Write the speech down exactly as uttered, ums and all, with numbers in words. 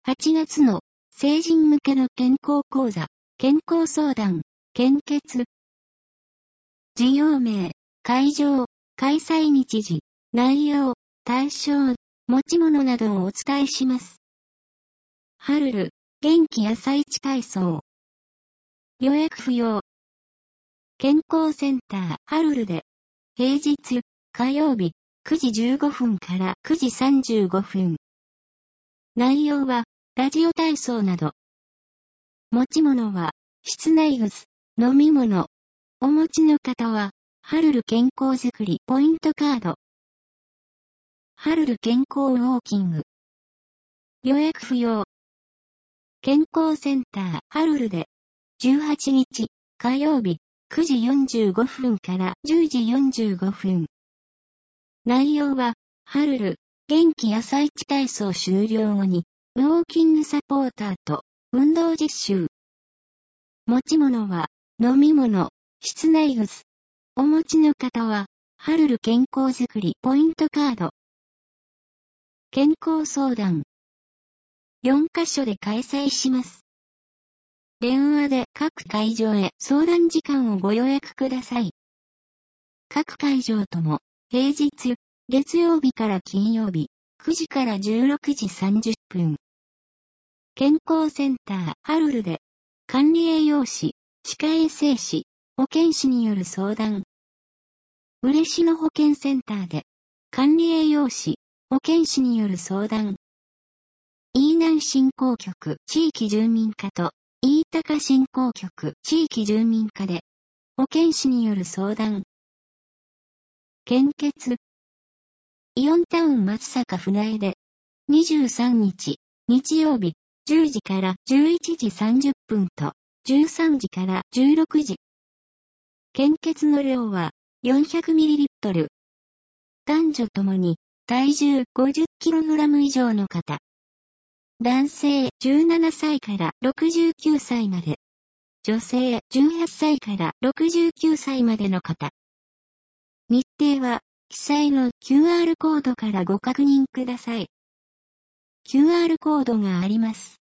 はちがつの成人向けの健康講座、健康相談、献血。事業名、会場、開催日時、内容、対象、持ち物などをお伝えします。ハルル、元気朝市体操。予約不要。健康センター、ハルルで、平日、火曜日、くじじゅうごふんからくじさんじゅうごふん。内容は、ラジオ体操など。持ち物は、室内靴、飲み物。お持ちの方は、ハルル健康づくりポイントカード。ハルル健康ウォーキング。予約不要。健康センター、ハルルで、じゅうはちにち、火曜日、くじよんじゅうごふんからじゅうじよんじゅうごふん。内容は、ハルル、元気朝市体操終了後に、ウォーキングサポーターと、運動実習。持ち物は、飲み物、室内靴。お持ちの方は、ハルル健康づくりポイントカード。健康相談。よんカ所で開催します。電話で各会場へ相談時間をご予約ください。各会場とも、平日、月曜日から金曜日、くじからじゅうろくじさんじゅっぷん。健康センター、ハルルで、管理栄養士、歯科衛生士、保健師による相談。嬉野保健センターで、管理栄養士、保健師による相談。飯南振興局地域住民課と、飯高振興局地域住民課で、保健師による相談。献血。イオンタウン松坂船江で、にじゅうさんにち、日曜日、じゅうじからじゅういちじさんじゅっぷんと、じゅうさんじからじゅうろくじ。献血の量は よんひゃくミリリットル。男女ともに体重 ごじゅっキログラム 以上の方。男性じゅうななさいからろくじゅうきゅうさいまで。女性じゅうはっさいからろくじゅうきゅうさいまでの方。日程は記載の キューアール コードからご確認ください。キューアール コードがあります。